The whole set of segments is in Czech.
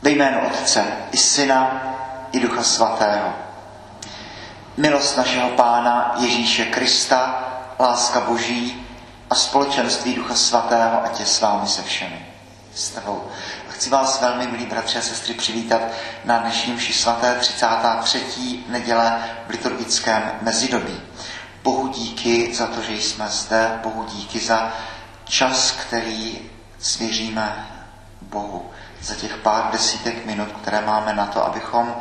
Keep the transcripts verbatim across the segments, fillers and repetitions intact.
Ve jménu Otce i Syna i Ducha Svatého. Milost našeho Pána Ježíše Krista, láska Boží a společenství Ducha Svatého, ať je s vámi se všemi. S tebou. A chci vás velmi, milí bratři a sestry, přivítat na dnešním mši svaté třicáté třetí neděle v liturgickém mezidobí. Bohu díky za to, že jsme zde, Bohu díky za čas, který svěříme Bohu. Za těch pár desítek minut, které máme na to, abychom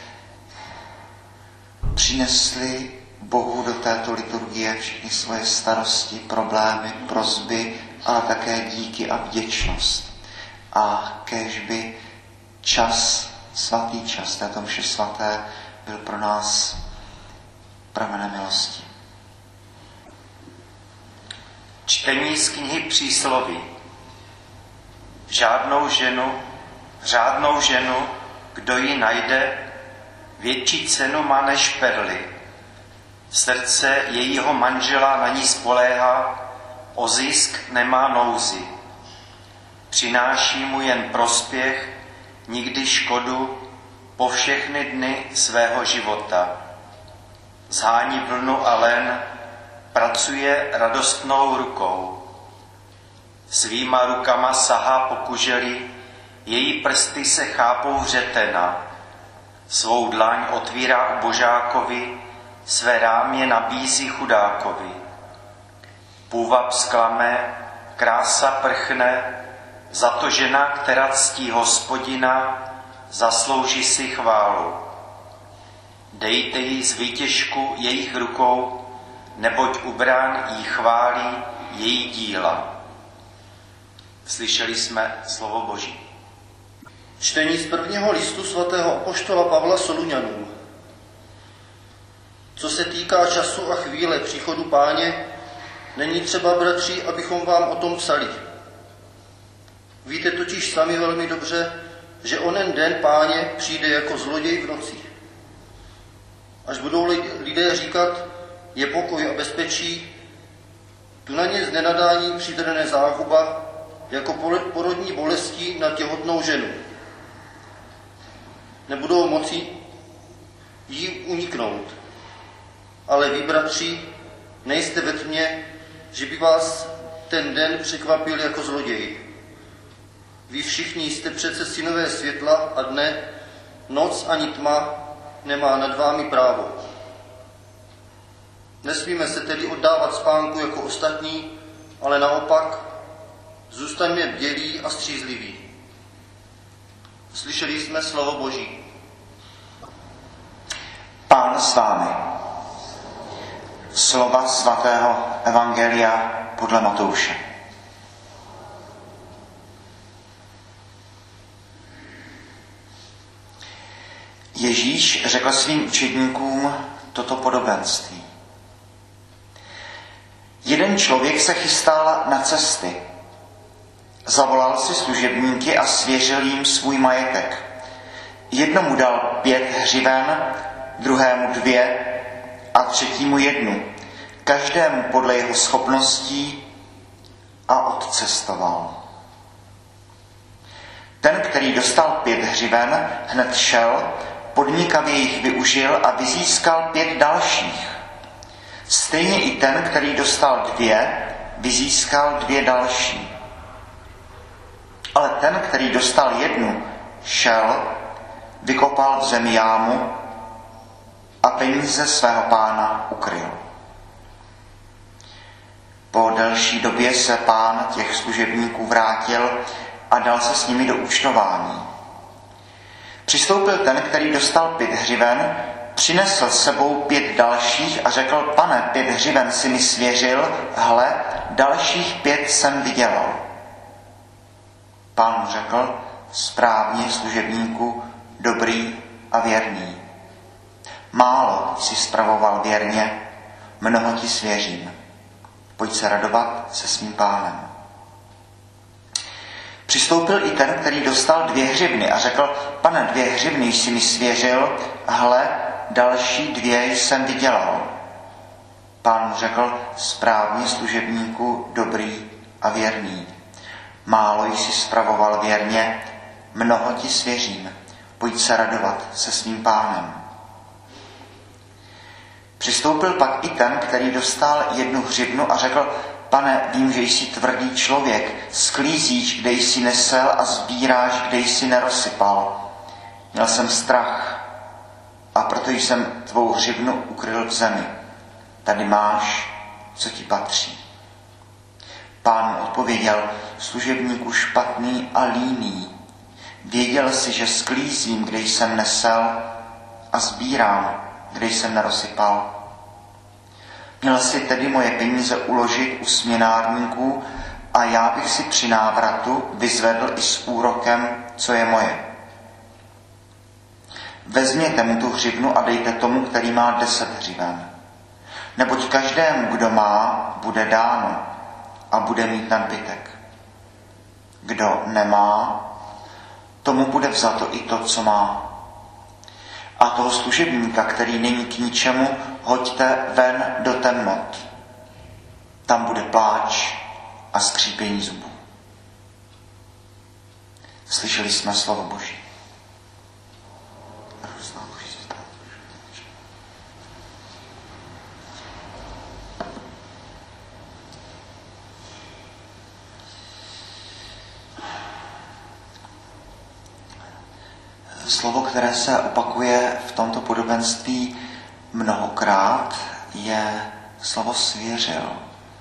přinesli Bohu do této liturgie všechny svoje starosti, problémy, prosby, ale také díky a vděčnost. A kéž by čas, svatý čas této mše svaté byl pro nás pramenem milosti. Čtení z knihy Přísloví. Žádnou ženu, řádnou ženu, kdo ji najde, větší cenu má než perly. Srdce jejího manžela na ní spoléhá, o zisk nemá nouzi. Přináší mu jen prospěch, nikdy škodu, po všechny dny svého života. Zhání vlnu a len, pracuje radostnou rukou. Svýma rukama sahá po kuželi, její prsty se chápou hřetena. Svou dlaň otvírá ubožákovi, své rámě nabízí chudákovi. Půvab zklame, krása prchne, za to žena, která ctí Hospodina, zaslouží si chválu. Dejte jí z výtěžku jejich rukou, neboť u brán jí chválí její díla. Slyšeli jsme slovo Boží. Čtení z prvního listu svatého apoštola Pavla Soluňanům. Co se týká času a chvíle příchodu Páně, není třeba, bratři, abychom vám o tom psali. Víte totiž sami velmi dobře, že onen den Páně přijde jako zloděj v noci. Až budou lidé říkat, je pokoj a bezpečí, tu na ně z nenadání přidrhne záhuba, jako porodní bolesti na těhotnou ženu. Nebudou moci jí uniknout. Ale vy, bratři, nejste ve tmě, že by vás ten den překvapil jako zloděj. Vy všichni jste přece synové světla a dne, noc ani tma nemá nad vámi právo. Nesmíme se tedy oddávat spánku jako ostatní, ale naopak zůstaňme bdělí a střízliví. Slyšeli jsme slovo Boží. Pán s vámi. Slova svatého evangelia podle Matouše. Ježíš řekl svým učedníkům toto podobenství. Jeden člověk se chystal na cesty. Zavolal si služebníky a svěřil jim svůj majetek. Jednomu dal pět hřiven, druhému dvě a třetímu jednu, každému podle jeho schopností, a odcestoval. Ten, který dostal pět hřiven, hned šel, podnikavě jich využil a vyzískal pět dalších. Stejně i ten, který dostal dvě, vyzískal dvě další. Ale ten, který dostal jednu, šel, vykopal v zemi jámu a peníze svého pána ukryl. Po delší době se pán těch služebníků vrátil a dal se s nimi do účtování. Přistoupil ten, který dostal pět hřiven, přinesl s sebou pět dalších a řekl: Pane, pět hřiven si mi svěřil, hle, dalších pět jsem vydělal. Pán mu řekl: správně, služebníku, dobrý a věrný. Málo jsi spravoval věrně, mnoho ti svěřím. Pojď se radovat se svým pánem. Přistoupil i ten, který dostal dvě hřivny a řekl: Pane, dvě hřivny jsi mi svěřil, hle, další dvě jsem vydělal. Pán mu řekl: správně, služebníku, dobrý a věrný. Málo jsi spravoval věrně, mnoho ti svěřím, pojď se radovat se svým pánem. Přistoupil pak i ten, který dostal jednu hřivnu a řekl, pane, vím, že jsi tvrdý člověk, sklízíš, kde jsi nesel a sbíráš, kde jsi nerozsypal. Měl jsem strach a proto jsem tvou hřivnu ukryl v zemi. Tady máš, co ti patří. Pán odpověděl, služebníku špatný a líný. Věděl jsi, že sklízím, kde jsem nesel a sbírám, kde jsem nerozsypal. Měl si tedy moje peníze uložit u směnárníků a já bych si při návratu vyzvedl i s úrokem, co je moje. Vezměte mu tu hřivnu a dejte tomu, který má deset hřiven. Neboť každému, kdo má, bude dáno a bude mít nadbytek. Kdo nemá, tomu bude vzato i to, co má. A toho služebníka, který není k ničemu, hoďte ven do temnot. Tam bude pláč a skřípění zubů. Slyšeli jsme slovo Boží. Slovo, které se opakuje v tomto podobenství mnohokrát, je slovo svěřil.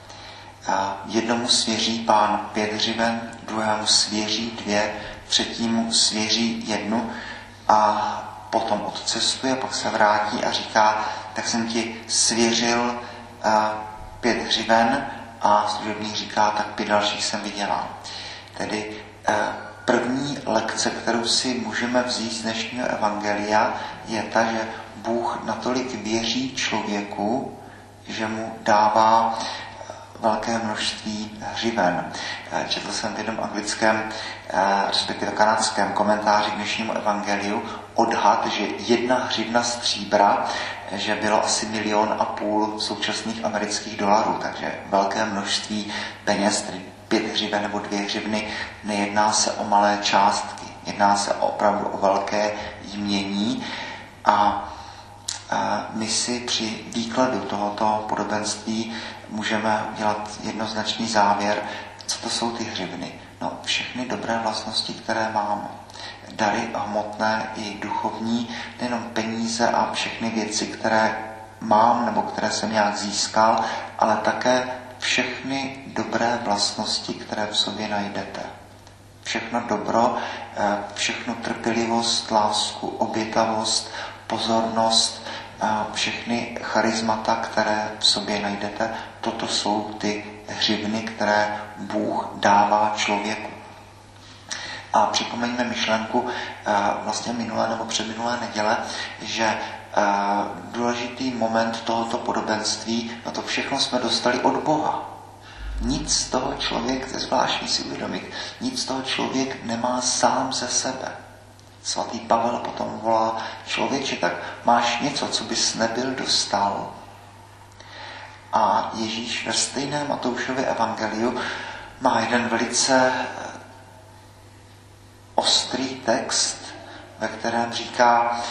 Jednomu svěří Pán pět hřiven, druhému svěří dvě, třetímu svěří jednu a potom odcestuje, pak se vrátí a říká, tak jsem ti svěřil pět hřiven a služebník říká, tak pět dalších jsem vydělal. Tedy první lekce, kterou si můžeme vzít z dnešního evangelia, je ta, že Bůh natolik věří člověku, že mu dává velké množství hřiven. Četl jsem v jednom anglickém, respektive kanadském komentáři k dnešnímu evangeliu odhad, že jedna hřivna stříbra, že bylo asi milion a půl současných amerických dolarů, takže velké množství peněz, tedy pět hřiven nebo dvě hřivny, nejedná se o malé částky, jedná se opravdu o velké jmění a my si při výkladu tohoto podobenství můžeme udělat jednoznačný závěr, co to jsou ty hřivny. No, všechny dobré vlastnosti, které máme. Dary hmotné i duchovní, nejenom peníze a všechny věci, které mám nebo které jsem nějak získal, ale také všechny dobré vlastnosti, které v sobě najdete. Všechno dobro, všechnu trpělivost, lásku, obětavost, pozornost, všechny charismata, které v sobě najdete, toto jsou ty hřivny, které Bůh dává člověku. A připomeňme myšlenku vlastně minulé nebo předminulé neděle, že důležitý moment tohoto podobenství, no to všechno jsme dostali od Boha. Nic z toho člověk, to je zvláštní si uvědomit, nic z toho člověk nemá sám ze sebe. Svatý Pavel potom volá, člověče, tak máš něco, co bys nebyl dostal. A Ježíš ve stejném Matoušově evangeliu má jeden velice ostrý text, ve kterém říká,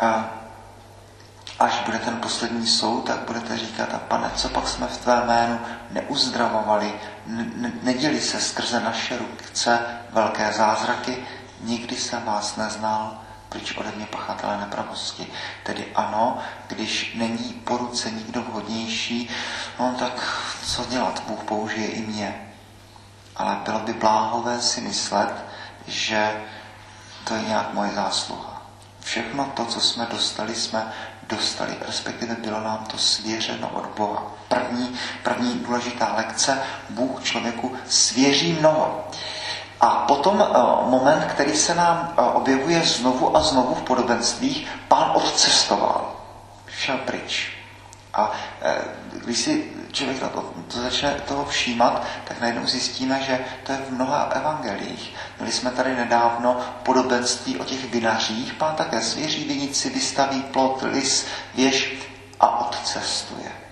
až bude ten poslední soud, tak budete říkat, a Pane, co pak jsme v tvé jménu neuzdravovali, ne- neděli se skrze naše ruce velké zázraky, nikdy jsem vás neznal, pryč ode mě pachatele nepravosti. Tedy ano, když není po ruce nikdo vhodnější, no tak co dělat, Bůh použije i mě. Ale bylo by bláhové si myslet, že to je nějak moje zásluha. Všechno to, co jsme dostali, jsme dostali, respektive bylo nám to svěřeno od Boha. První, první důležitá lekce, Bůh člověku svěří mnoho. A potom uh, moment, který se nám uh, objevuje znovu a znovu v podobenstvích, Pán odcestoval, šel pryč. A uh, když si člověk na to, to začne toho všímat, tak najednou zjistíme, že to je v mnoha evangeliích. Měli jsme tady nedávno podobenství o těch vinařích, Pán také svěří vinici, vystaví plot, lis, věž a odcestuje.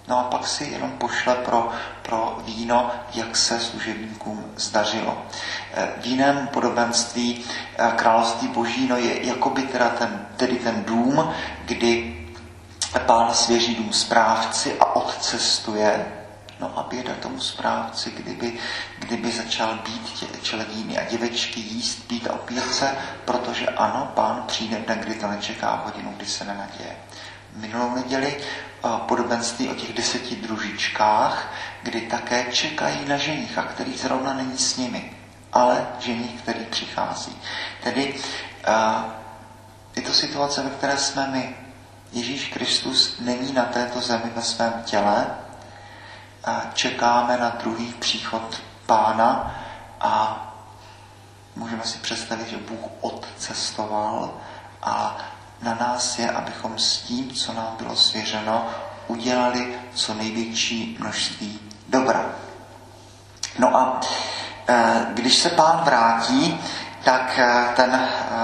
No a pak si jenom pošle pro, pro víno, jak se služebníkům zdařilo. V jiném podobenství království boží no je jakoby teda ten, tedy ten dům, kdy pán svěří dům správci a odcestuje. No a běda tomu správci, kdyby, kdyby začal být tě, čeledíny a děvečky, jíst, pít a opít se, protože ano, pán přijde den, kdy to nečeká, hodinu, kdy se nenaděje. Minulou neděli podobenství o těch deseti družičkách, kdy také čekají na ženicha, který zrovna není s nimi, ale ženich, který přichází. Tedy je to situace, ve které jsme my. Ježíš Kristus není na této zemi ve svém těle, čekáme na druhý příchod Pána a můžeme si představit, že Bůh odcestoval a na nás je, abychom s tím, co nám bylo svěřeno, udělali co největší množství dobra. No a když se Pán vrátí, tak ten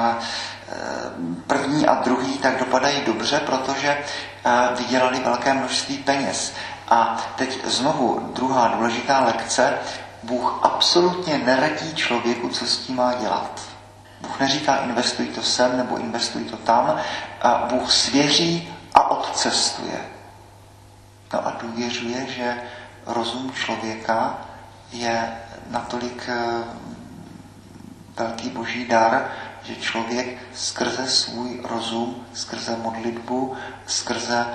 první a druhý tak dopadají dobře, protože vydělali velké množství peněz. A teď znovu druhá důležitá lekce. Bůh absolutně neradí člověku, co s tím má dělat. Bůh neříká investuj to sem nebo investuj to tam. A Bůh svěří a odcestuje. No a důvěřuje, že rozum člověka je natolik velký boží dar, že člověk skrze svůj rozum, skrze modlitbu, skrze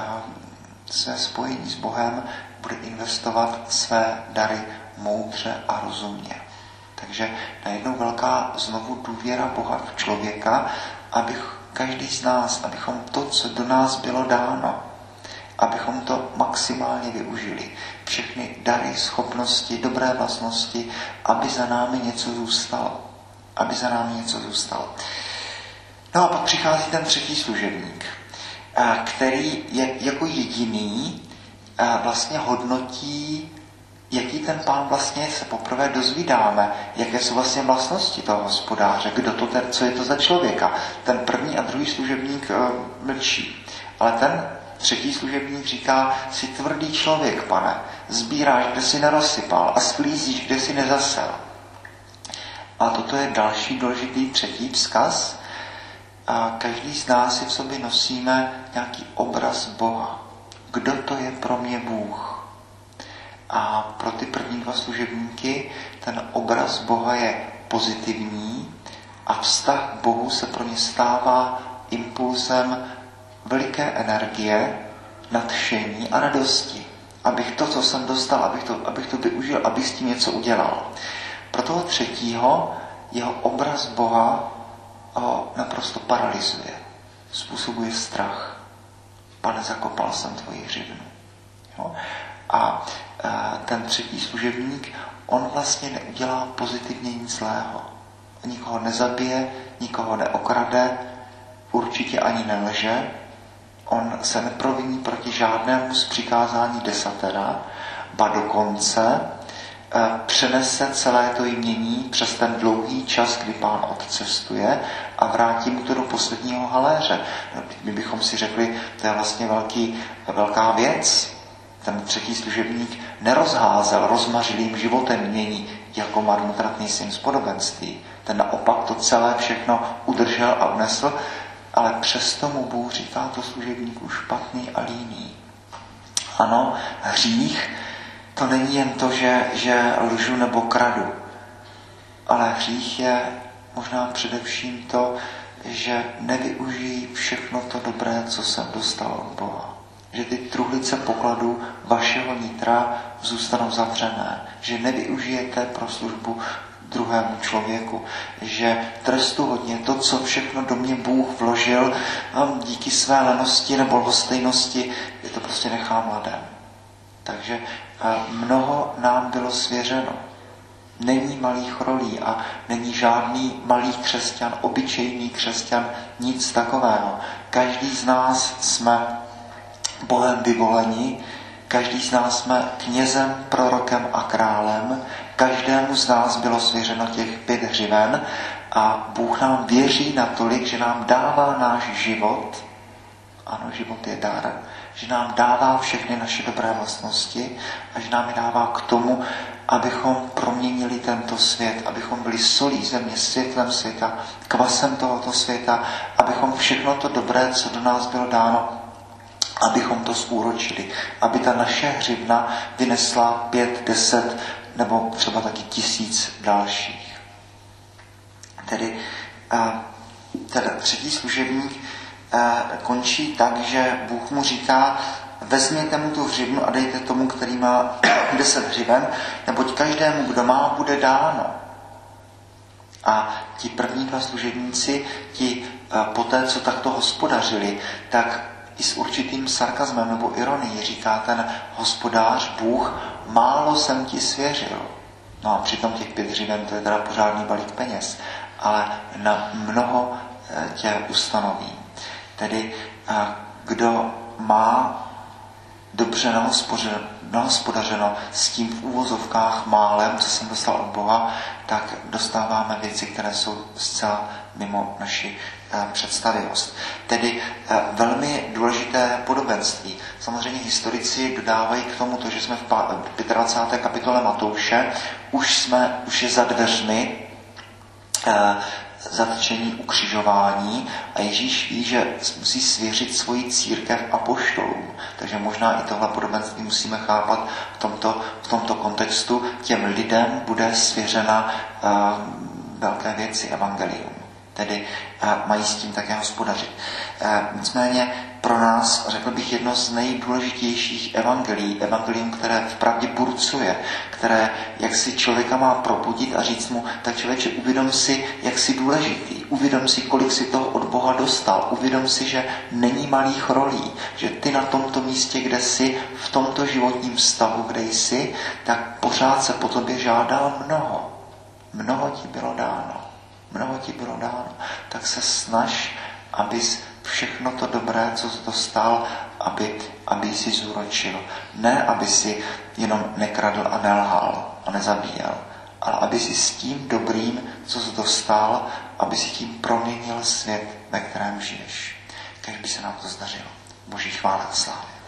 své spojení s Bohem bude investovat své dary moudře a rozumně. Takže najednou velká znovu důvěra Boha v člověka, abych každý z nás, abychom to, co do nás bylo dáno, abychom to maximálně využili. Všechny dary, schopnosti, dobré vlastnosti, aby za námi něco zůstalo. Aby za námi něco zůstalo. No a pak přichází ten třetí služebník, který je jako jediný vlastně hodnotí, jaký ten pán vlastně se poprvé dozvídáme, jaké jsou vlastně vlastnosti toho hospodáře, kdo to ten, co je to za člověka. Ten první a druhý služebník mlčí, ale ten třetí služebník říká, jsi tvrdý člověk, pane, sbíráš, kde jsi nerozsypal a sklízíš, kde jsi nezasel. A toto je další důležitý třetí vzkaz. A každý z nás si v sobě nosíme nějaký obraz Boha. Kdo to je pro mě Bůh? A pro ty první dva služebníky ten obraz Boha je pozitivní a vztah k Bohu se pro ně stává impulsem veliké energie, nadšení a radosti. Abych to, co jsem dostal, abych to, abych to využil, abych s tím něco udělal. Pro toho třetího jeho obraz Boha ho naprosto paralyzuje. Způsobuje strach. Pane, zakopal jsem tvoji hřivnu. Jo? A e, ten třetí služebník, on vlastně neudělá pozitivně nic zlého. Nikoho nezabije, nikoho neokrade, určitě ani nelže. On se neproviní proti žádnému z přikázání desatera, ba dokonce přenese celé to jmění přes ten dlouhý čas, kdy pán odcestuje a vrátí mu to do posledního haléře. My bychom si řekli, to je vlastně velký, velká věc. Ten třetí služebník nerozházel rozmařilým životem jmění jako marnotratný syn z podobenství. Ten naopak to celé všechno udržel a unesl, ale přesto mu Bůh říká to služebníku špatný a líný. Ano, hřích to není jen to, že, že lžu nebo kradu, ale hřích je možná především to, že nevyužijí všechno to dobré, co jsem dostal od Boha. Že ty truhlice pokladů vašeho nitra zůstanou zavřené. Že nevyužijete pro službu druhému člověku. Že trestu hodně to, co všechno do mě Bůh vložil, díky své lenosti nebo lhostejnosti, je to prostě nechám ladem. Takže mnoho nám bylo svěřeno. Není malých rolí a není žádný malý křesťan, obyčejný křesťan, nic takového. Každý z nás jsme Bohem vyvoleni, každý z nás jsme knězem, prorokem a králem, každému z nás bylo svěřeno těch pět hřiven a Bůh nám věří natolik, že nám dává náš život, Ano, život je dar, že nám dává všechny naše dobré vlastnosti a že nám je dává k tomu, abychom proměnili tento svět, abychom byli solí země, světlem světa, kvasem tohoto světa, abychom všechno to dobré, co do nás bylo dáno, abychom to zúročili, aby ta naše hřivna vynesla pět, deset nebo třeba taky tisíc dalších. Tedy teda třetí služebník končí tak, že Bůh mu říká, vezměte mu tu hřivnu a dejte tomu, který má deset hřiven, neboť každému, kdo má, bude dáno. A ti první dva služebníci, ti poté, co takto hospodařili, tak i s určitým sarkazmem nebo ironií říká ten hospodář, Bůh, málo jsem ti svěřil. No a přitom těch pět hřiven, to je teda pořádný balík peněz, ale na mnoho tě ustanoví. Tedy kdo má dobře nahospodařeno s tím v úvozovkách málem, co jsem dostal od Boha, tak dostáváme věci, které jsou zcela mimo naši představivost. Tedy velmi důležité podobenství. Samozřejmě historici dodávají k tomu to, že jsme v dvacáté páté kapitole Matouše, už, jsme, už je za dveřmi zatčení, ukřižování a Ježíš ví, že musí svěřit svoji církev apoštolům. Takže možná i tohle podobenství musíme chápat v tomto, v tomto kontextu. Těm lidem bude svěřena uh, velké věci, evangelium. Tedy uh, mají s tím také hospodařit. Uh, nicméně pro nás, řekl bych, jedno z nejdůležitějších evangelií, evangelium, které vpravdě burcuje, které jak si člověka má probudit a říct mu, tak člověče, uvědom si, jak jsi důležitý, uvědom si, kolik si toho od Boha dostal, uvědom si, že není malých rolí, že ty na tomto místě, kde jsi, v tomto životním stavu, kde jsi, tak pořád se po tobě žádá mnoho. Mnoho ti bylo dáno. Mnoho ti bylo dáno. Tak se snaž, abys všechno to dobré, co jsi dostal, aby, aby si zúročil. Ne, aby si jenom nekradl a nelhal a nezabíjel, ale aby si s tím dobrým, co jsi dostal, aby si tím proměnil svět, ve kterém žiješ. Kéž by se nám to zdařilo. Boží chvála a slávy.